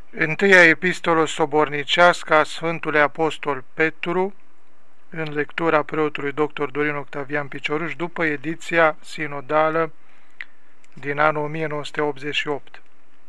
Întâia epistolă sobornicească a Sfântului Apostol Petru, în lectura preotului dr. Dorin Octavian Picioruș, după ediția sinodală din anul 1988.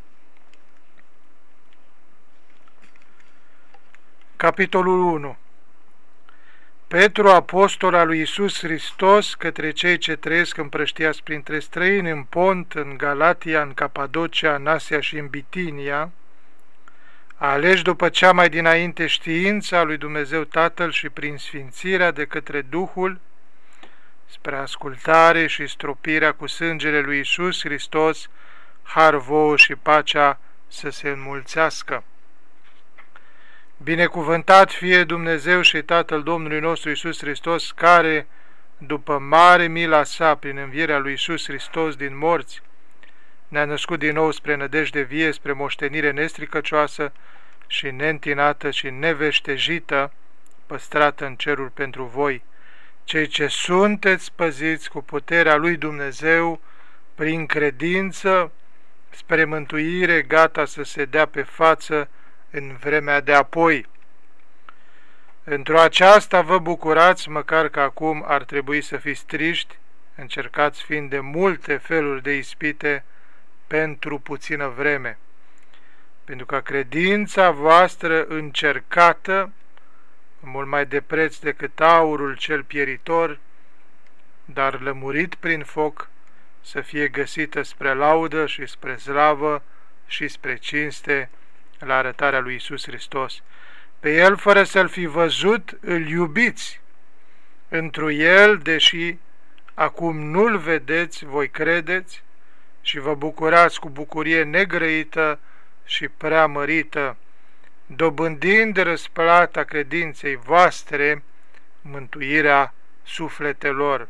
Capitolul 1. Petru, apostol al lui Iisus Hristos, către cei ce trăiesc împrăștiați printre străini, în Pont, în Galatia, în Capadocia, în Asia și în Bitinia, aleși după cea mai dinainte știința a lui Dumnezeu Tatăl și prin sfințirea de către Duhul, spre ascultare și stropirea cu sângele lui Iisus Hristos, har vouă și pacea să se înmulțească. Binecuvântat fie Dumnezeu și Tatăl Domnului nostru Iisus Hristos, care, după mare mila sa, prin învierea lui Iisus Hristos din morți, ne-a născut din nou spre nădejde vie, spre moștenire nestricăcioasă și neîntinată și neveștejită, păstrată în cerul pentru voi, cei ce sunteți păziți cu puterea lui Dumnezeu, prin credință, spre mântuire, gata să se dea pe față în vremea de apoi. Într-o aceasta vă bucurați, măcar că acum ar trebui să fiți triști, încercați fiind de multe feluri de ispite pentru puțină vreme, pentru că credința voastră încercată, mult mai de preț decât aurul cel pieritor, dar lămurit prin foc, să fie găsită spre laudă și spre slavă și spre cinste la arătarea lui Iisus Hristos. Pe El, fără să-L fi văzut, îl iubiți. Întru El, deși acum nu-L vedeți, voi credeți și vă bucurați cu bucurie negrăită și preamărită, dobândind răsplata credinței voastre, mântuirea sufletelor.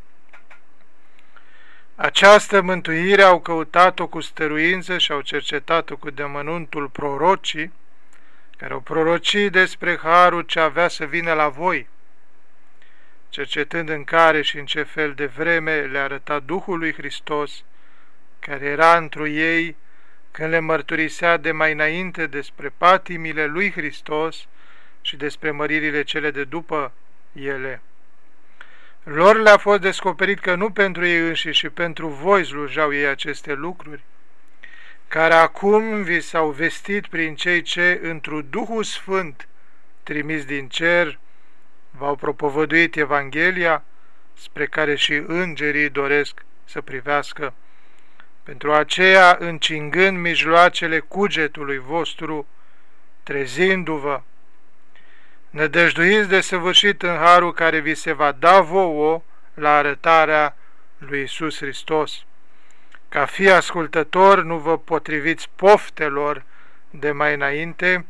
Această mântuire au căutat-o cu stăruință și au cercetat-o cu deamănuntul prorocii, care au prorocit despre harul ce avea să vină la voi, cercetând în care și în ce fel de vreme le arăta Duhul lui Hristos, care era întru ei când le mărturisea de mai înainte despre patimile lui Hristos și despre măririle cele de după ele. Lor le-a fost descoperit că nu pentru ei înșiși și pentru voi slujau ei aceste lucruri, care acum vi s-au vestit prin cei ce, întru Duhul Sfânt, trimis din cer, v-au propovăduit Evanghelia, spre care și îngerii doresc să privească. Pentru aceea, încingând mijloacele cugetului vostru, trezindu-vă, nădăjduiți de săvârșit în harul care vi se va da vouă la arătarea lui Iisus Hristos. Ca fi ascultător, nu vă potriviți poftelor de mai înainte,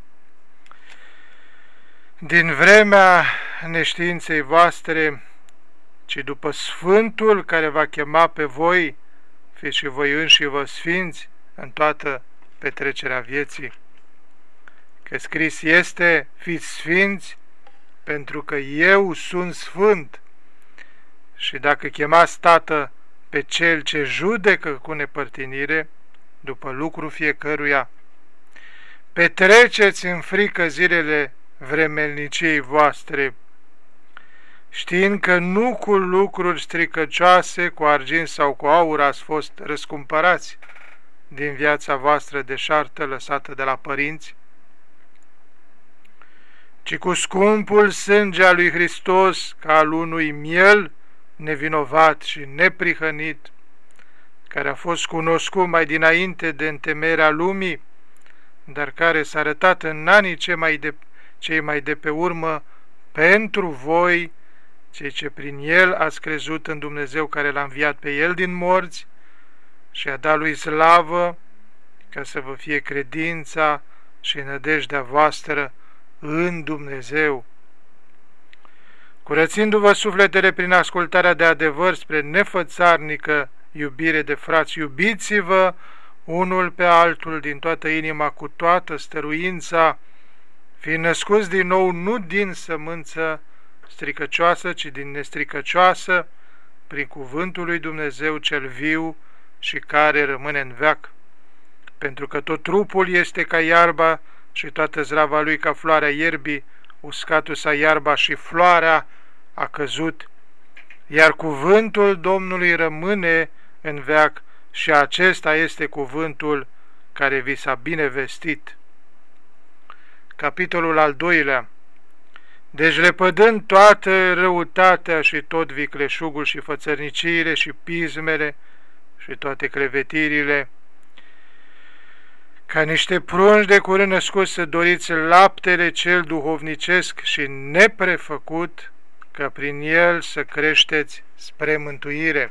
din vremea neștiinței voastre, ci după Sfântul care va chema pe voi, fiți și voi înși vă sfinți în toată petrecerea vieții. Că scris este, fiți sfinți, pentru că eu sunt sfânt. Și dacă chemați, Tată, pe cel ce judecă cu nepărtinire, după lucru fiecăruia, petreceți în frică zilele vremelniciei voastre, știind că nu cu lucruri stricăcioase, cu argint sau cu aur ați fost răscumpărați din viața voastră deșartă lăsată de la părinți, ci cu scumpul sânge al lui Hristos, ca al unui miel nevinovat și neprihănit, care a fost cunoscut mai dinainte de întemeierea lumii, dar care s-a arătat în anii cei mai de pe urmă pentru voi, cei ce prin El ați crezut în Dumnezeu care L-a înviat pe El din morți și a dat lui slavă, ca să vă fie credința și nădejdea voastră în Dumnezeu. Curățindu-vă sufletele prin ascultarea de adevăr spre nefățarnică iubire de frați, iubiți-vă unul pe altul din toată inima, cu toată stăruința, fiind născuți din nou nu din sămânță stricăcioasă, ci din nestricăcioasă, prin cuvântul lui Dumnezeu cel viu și care rămâne în veac. pentru că tot trupul este ca iarba și toată zrava lui ca floarea ierbii, uscatul sa iarba și floarea a căzut, iar cuvântul Domnului rămâne în veac și acesta este cuvântul care vi s-a bine vestit. Capitolul al 2-lea. Deci lepădând toată răutatea și tot vicleșugul și fățărniciile și pismele și toate clevetirile, ca niște prunci de curând născuți să doriți laptele cel duhovnicesc și neprefăcut, ca prin el să creșteți spre mântuire.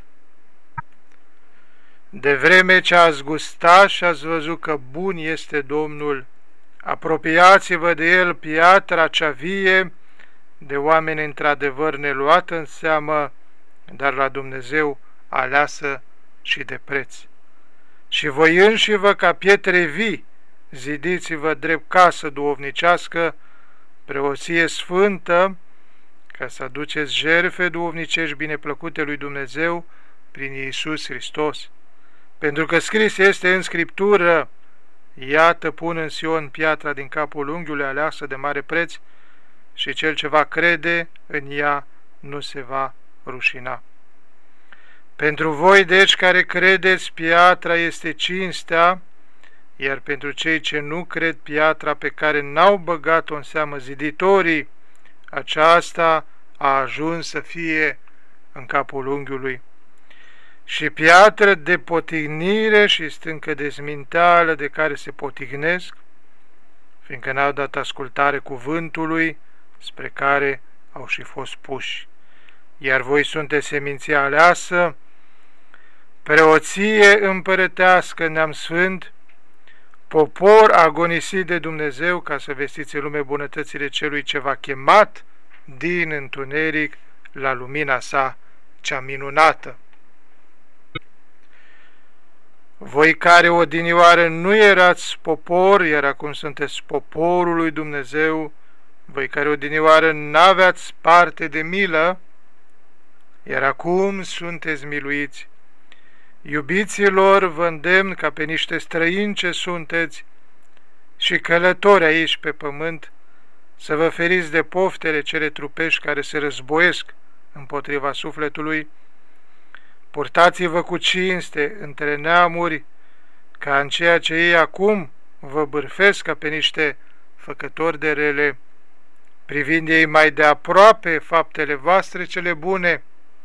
De vreme ce ați gustat și ați văzut că bun este Domnul, apropiați-vă de el, piatra cea vie, de oameni într-adevăr neluată în seamă, dar la Dumnezeu aleasă și de preț. Și voi înși-vă ca pietre vii, zidiți-vă drept casă duhovnicească, preoție sfântă, ca să aduceți jertfe duhovnicești bineplăcute lui Dumnezeu prin Iisus Hristos. Pentru că scris este în Scriptură: iată, pun în Sion piatra din capul unghiului aleasă de mare preț, și cel ce va crede în ea nu se va rușina. Pentru voi, deci, care credeți, piatra este cinstea, iar pentru cei ce nu cred, piatra pe care n-au băgat-o în seamă ziditorii, aceasta a ajuns să fie în capul unghiului. Și piatră de potignire și stâncă de zminteală de care se potignesc, fiindcă n-au dat ascultare cuvântului spre care au și fost puși. Iar voi sunteți seminția aleasă, preoție împărătească, neam sfânt, popor agonisit de Dumnezeu, ca să vestiți în lume bunătățile celui ce v-a chemat din întuneric la lumina sa cea minunată. Voi care odinioară nu erați popor, iar acum sunteți poporul lui Dumnezeu, voi care odinioară n-aveați parte de milă, iar acum sunteți miluiți. Iubiților, vă îndemn ca pe niște străini ce sunteți și călători aici pe pământ, să vă feriți de poftele cele trupești care se războiesc împotriva sufletului. Purtați-vă cu cinste între neamuri, ca în ceea ce ei acum vă bârfesc ca pe niște făcători de rele, privind ei mai de aproape faptele voastre cele bune,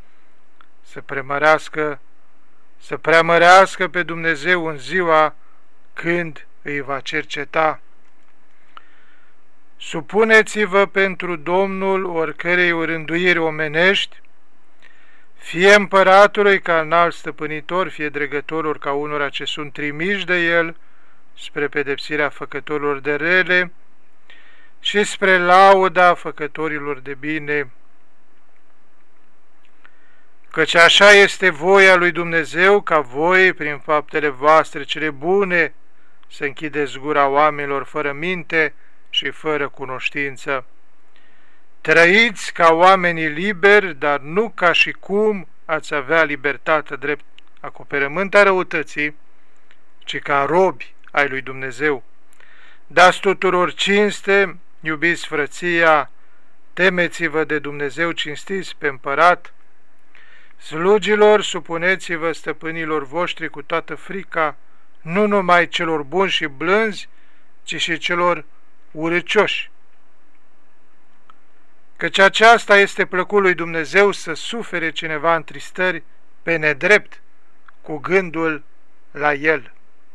să preamărească pe Dumnezeu în ziua când îi va cerceta. Supuneți-vă pentru Domnul oricărei rânduiri omenești, fie împăratului ca înalt stăpânitor, fie dregătorilor ca unora ce sunt trimiși de el spre pedepsirea făcătorilor de rele și spre lauda făcătorilor de bine. Căci așa este voia lui Dumnezeu, ca voi, prin faptele voastre cele bune, să închideți gura oamenilor fără minte și fără cunoștință. Trăiți ca oamenii liberi, dar nu ca și cum ați avea libertate drept acoperământ a răutății, ci ca robi ai lui Dumnezeu. Dați tuturor cinste, iubiți frăția, temeți-vă de Dumnezeu, cinstiți pe împărat. Slugilor, supuneți-vă stăpânilor voștri cu toată frica, nu numai celor buni și blânzi, ci și celor urâcioși. Căci aceasta este plăcut lui Dumnezeu, să sufere cineva întristări pe nedrept cu gândul la el.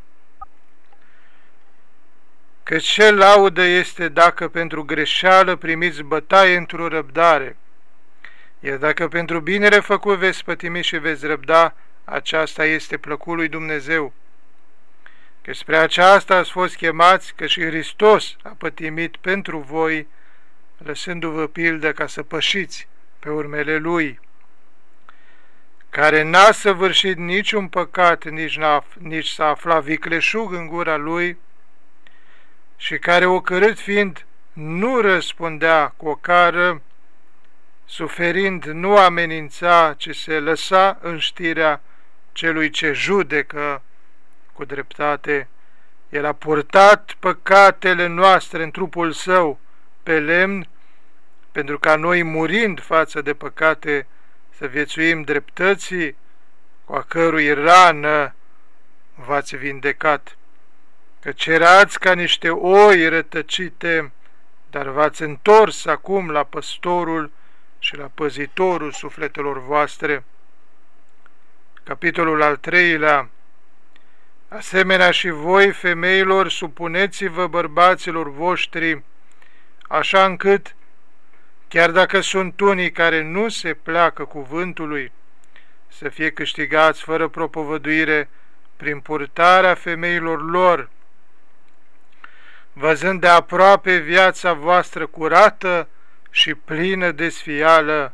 Căci ce laudă este dacă pentru greșeală primiți bătaie într-o răbdare, iar dacă pentru binele făcut veți pătimi și veți răbda, aceasta este plăcut lui Dumnezeu. Că spre aceasta ați fost chemați, că și Hristos a pătimit pentru voi, lăsându-vă pildă ca să pășiți pe urmele Lui, care n-a săvârșit niciun păcat, nici s-a aflat vicleșug în gura Lui, și care, ocărât fiind, nu răspundea cu o cară, suferind nu amenința, ci se lăsa în știrea celui ce judecă cu dreptate. El a purtat păcatele noastre în trupul Său pe lemn, pentru ca noi, murind față de păcate, să viețuim dreptății, cu a cărui rană v-ați vindecat. Căci erați ca niște oi rătăcite, dar v-ați întors acum la păstorul și la păzitorul sufletelor voastre. Capitolul al 3-lea. Asemenea și voi, femeilor, supuneți-vă bărbaților voștri, așa încât, chiar dacă sunt unii care nu se pleacă cuvântului, să fie câștigați fără propovăduire prin purtarea femeilor lor, văzând de aproape viața voastră curată și plină de sfială,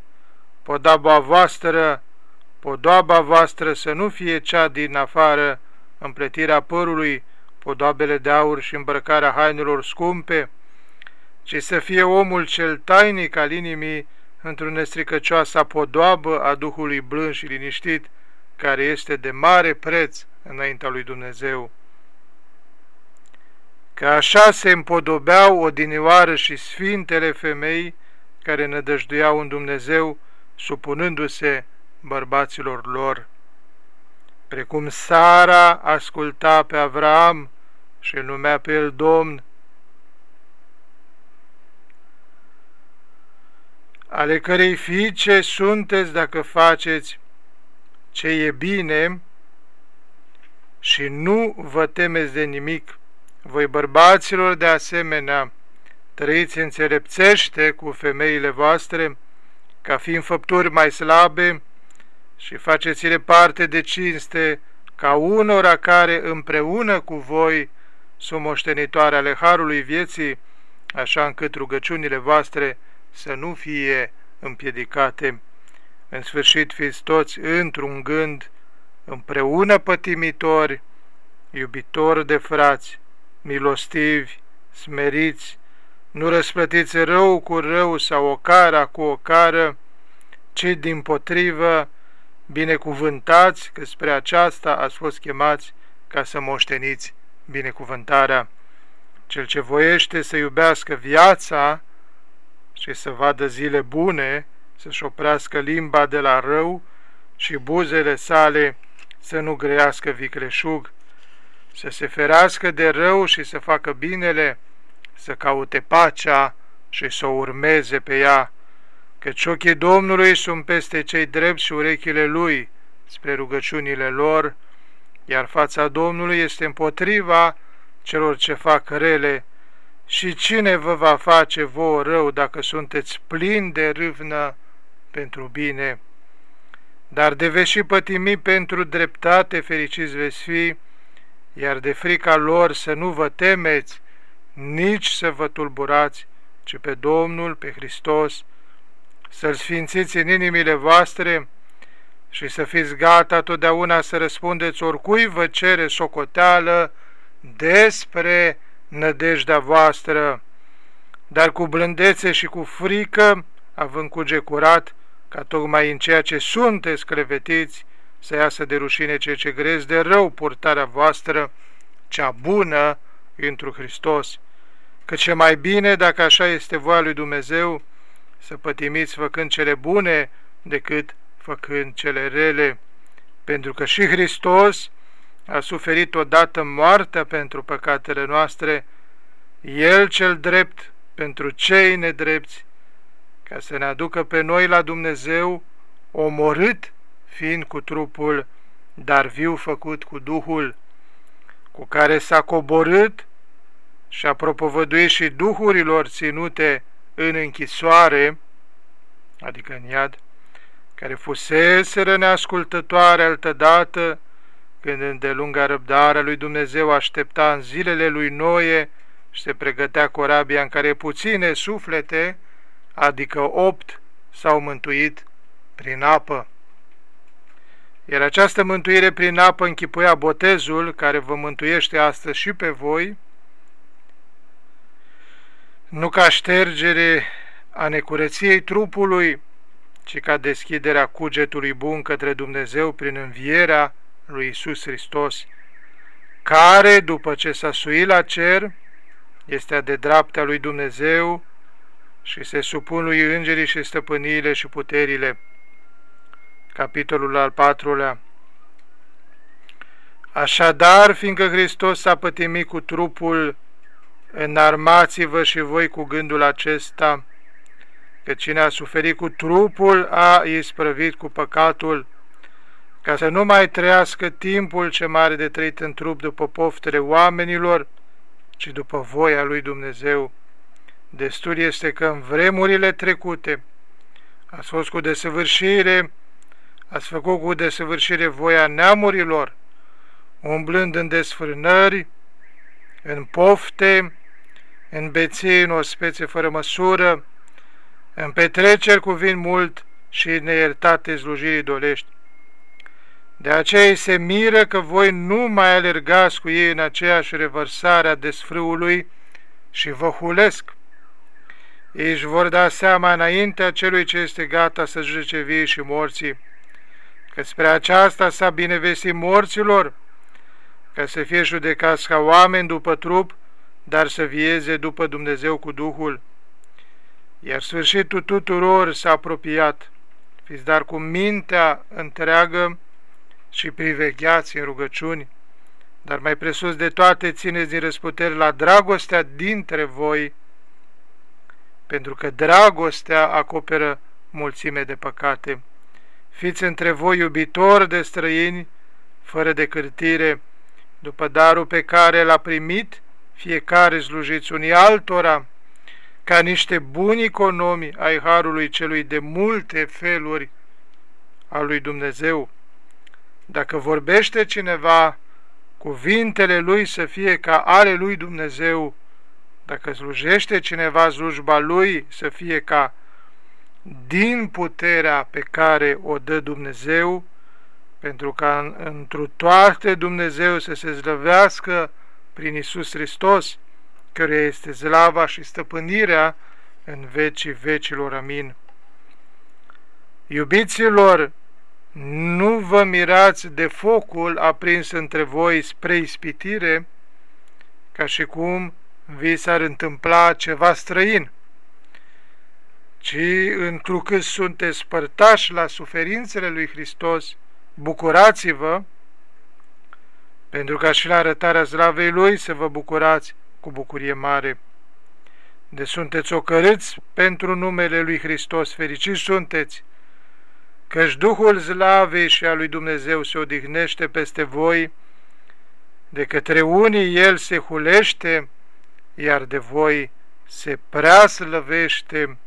podoaba voastră să nu fie cea din afară, împletirea părului, podoabele de aur și îmbrăcarea hainelor scumpe, ci să fie omul cel tainic al inimii într-o nestricăcioasă podoabă a Duhului blând și liniștit, care este de mare preț înaintea lui Dumnezeu. Că așa se împodobeau odinioară și sfintele femei care nădăjduiau în Dumnezeu, supunându-se bărbaților lor. Precum Sara asculta pe Avram și îl numea pe el Domn, ale cărei fiice sunteți dacă faceți ce e bine și nu vă temeți de nimic. Voi, bărbaților, de asemenea, trăiți înțelepțește cu femeile voastre, ca fiind făpturi mai slabe, și faceți-le parte de cinste, ca unora care împreună cu voi sunt moștenitoare ale harului vieții, așa încât rugăciunile voastre să nu fie împiedicate. În sfârșit, fiți toți într-un gând, împreună pătimitori, iubitori de frați, milostivi, smeriți, nu răsplătiți rău cu rău sau ocara cu ocară, ci dimpotrivă binecuvântați, că spre aceasta ați fost chemați ca să moșteniți binecuvântarea. Cel ce voiește să iubească viața și să vadă zile bune, să-și oprească limba de la rău și buzele sale să nu grăiască vicleșug, să se ferească de rău și să facă binele, să caute pacea și să o urmeze pe ea, căci ochii Domnului sunt peste cei drepți și urechile Lui spre rugăciunile lor, iar fața Domnului este împotriva celor ce fac rele. Și cine vă va face vouă rău dacă sunteți plini de râvnă pentru bine? Dar de veți și pătimi pentru dreptate, fericiți veți fi, iar de frica lor să nu vă temeți, nici să vă tulburați, ci pe Domnul, pe Hristos, să-L sfințiți în inimile voastre și să fiți gata totdeauna să răspundeți oricui vă cere socoteală despre nădejdea voastră, dar cu blândețe și cu frică, având cuget curat, ca tocmai în ceea ce sunteți clevetiți, să iasă de rușine ceea ce grezi de rău purtarea voastră, cea bună întru Hristos. Căci e mai bine, dacă așa este voia lui Dumnezeu, să pătimiți făcând cele bune decât făcând cele rele, pentru că și Hristos a suferit odată moartea pentru păcatele noastre, El cel drept pentru cei nedrepți, ca să ne aducă pe noi la Dumnezeu, omorât fiind cu trupul, dar viu făcut cu Duhul, cu care s-a coborât și a propovăduit și duhurilor ținute în închisoare, adică în iad, care fuseseră neascultătoare altădată, când îndelunga răbdarea lui Dumnezeu aștepta în zilele lui Noe și se pregătea corabia în care puține suflete, adică 8, s-au mântuit prin apă. Iar această mântuire prin apă închipuia botezul care vă mântuiește astăzi și pe voi, nu ca ștergere a necurăției trupului, ci ca deschiderea cugetului bun către Dumnezeu prin învierea lui Iisus Hristos. care, după ce s-a suit la cer, este de dreapta lui Dumnezeu și se supun lui îngerii și stăpâniile și puterile. Capitolul al 4-lea. Așadar, fiindcă Hristos s-a pătimit cu trupul, înarmați-vă și voi cu gândul acesta, că cine a suferit cu trupul a isprăvit cu păcatul, ca să nu mai trăiască timpul ce mare de trăit în trup după poftele oamenilor, ci după voia lui Dumnezeu. Destul este că în vremurile trecute ați fost cu desăvârșire, ați făcut cu desăvârșire voia neamurilor, umblând în desfrânări, în pofte, în beții, în ospețe fără măsură, în petreceri cu vin mult și în neiertate slujirii dolești. De aceea ei se miră că voi nu mai alergați cu ei în aceeași revărsare a desfrâului și vă hulesc. Ei își vor da seama înaintea celui ce este gata să judece vii și morții, că spre aceasta s-a binevestit morților, ca să fie judecați ca oameni după trup, dar să vieze după Dumnezeu cu Duhul. Iar sfârșitul tuturor s-a apropiat. Fiți dar cu mintea întreagă și privegheați în rugăciuni, dar mai presus de toate țineți din răsputeri la dragostea dintre voi, pentru că dragostea acoperă mulțime de păcate. Fiți între voi iubitori de străini, fără de cârtire, după darul pe care l-a primit, fiecare slujiți unii altora, ca niște buni economi ai harului celui de multe feluri al lui Dumnezeu. Dacă vorbește cineva, cuvintele lui să fie ca ale lui Dumnezeu. Dacă slujește cineva, slujba lui să fie ca din puterea pe care o dă Dumnezeu, pentru ca întru toate Dumnezeu să se slăvească prin Iisus Hristos, căruia este slava și stăpânirea în vecii vecilor. Amin. Iubiților, nu vă mirați de focul aprins între voi spre ispitire, ca și cum vi s-ar întâmpla ceva străin, ci întrucât sunteți părtași la suferințele lui Hristos, bucurați-vă, pentru ca și la arătarea slavei Lui să vă bucurați cu bucurie mare. De sunteți ocărâți pentru numele Lui Hristos, fericiți sunteți, căci Duhul slavei și a lui Dumnezeu se odihnește peste voi, de către unii El se hulește, iar de voi se prea slăvește.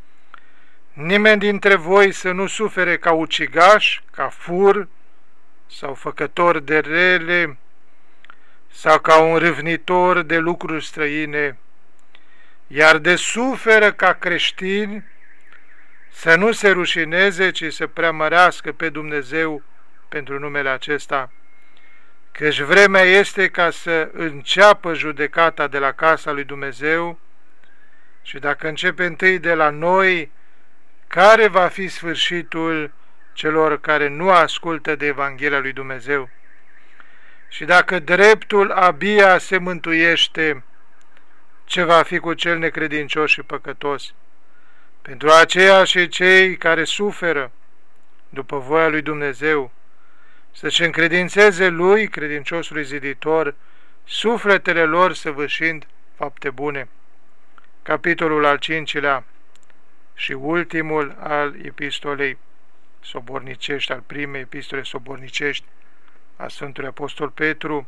Nimeni dintre voi să nu sufere ca ucigaș, ca fur sau făcător de rele, sau ca un râvnitor de lucruri străine, iar de suferă ca creștini, să nu se rușineze, ci să preamărească pe Dumnezeu pentru numele acesta, căci vremea este ca să înceapă judecata de la casa lui Dumnezeu și dacă începe întâi de la noi, care va fi sfârșitul celor care nu ascultă de Evanghelia lui Dumnezeu? Și dacă dreptul abia se mântuiește, ce va fi cu cel necredincios și păcătos? Pentru aceea și cei care suferă după voia lui Dumnezeu, să-și încredințeze lui, credinciosului ziditor, sufletele lor săvârșind fapte bune. Capitolul al 5-lea și ultimul al epistolei sobornicești, al primei epistole sobornicești a Sfântului Apostol Petru.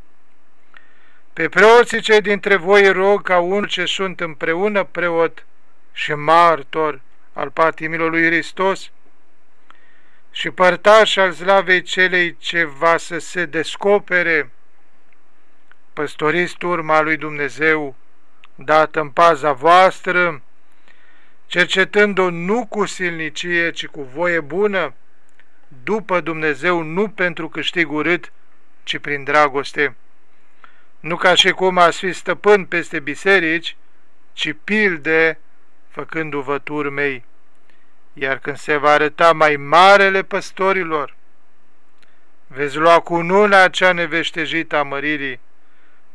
Pe preoții cei dintre voi rog ca unul ce sunt împreună preot și martor al patimilor lui Hristos și părtaș al slavei celei ce va să se descopere, păstoriți turma lui Dumnezeu, dată în paza voastră, cercetând-o nu cu silnicie, ci cu voie bună, după Dumnezeu, nu pentru câștig urât, ci prin dragoste. Nu ca și cum ați fi stăpân peste biserici, ci pilde, făcându-vă turmei. Iar când se va arăta mai marele păstorilor, veți lua cununa cea neveștejită a măririi,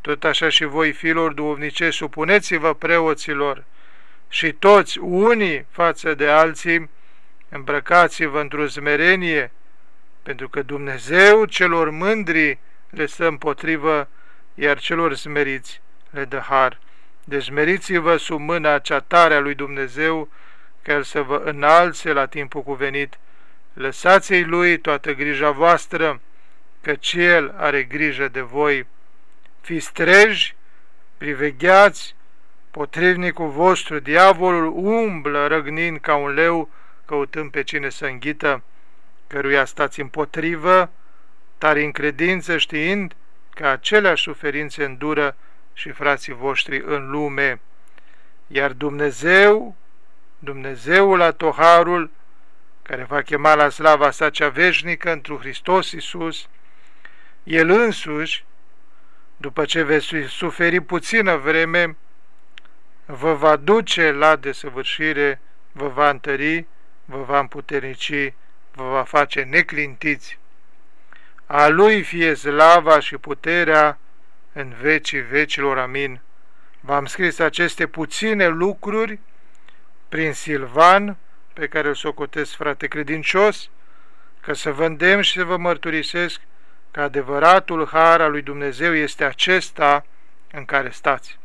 Tot așa și voi, fiilor duhovnicești, supuneți-vă preoților și toți, unii față de alții, îmbrăcați-vă într-o smerenie, pentru că Dumnezeu celor mândri le stă împotrivă, iar celor smeriți le dă har. Deci smeriți-vă sub mâna cea tare a lui Dumnezeu, ca El să vă înalțe la timpul cuvenit. Lăsați-i Lui toată grija voastră, căci El are grijă de voi. Fiți treji, privegheați, potrivnicul vostru, diavolul, umblă răgnind ca un leu, căutând pe cine să înghită, căruia stați împotrivă, tari în credință, știind că aceleași suferințe îndură și frații voștri în lume. Iar Dumnezeul atoharul, care va chema la slava sa cea veșnică întru Hristos Iisus, El însuși, după ce veți suferi puțină vreme, vă va duce la desăvârșire, vă va întări, vă va împuternici, vă va face neclintiți. A Lui fie slava și puterea în vecii vecilor. Amin. V-am scris aceste puține lucruri prin Silvan, pe care îl socotesc frate credincios, că să vă îndemn și să vă mărturisesc că adevăratul har al lui Dumnezeu este acesta în care stați.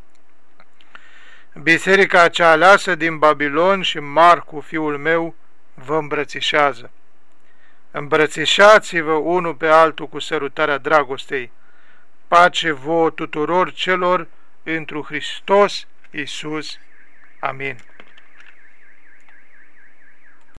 Biserica cea aleasă din Babilon și Marcu, fiul meu, vă îmbrățișează. Îmbrățișați-vă unul pe altul cu sărutarea dragostei. Pace vouă tuturor celor întru Hristos Iisus. Amin.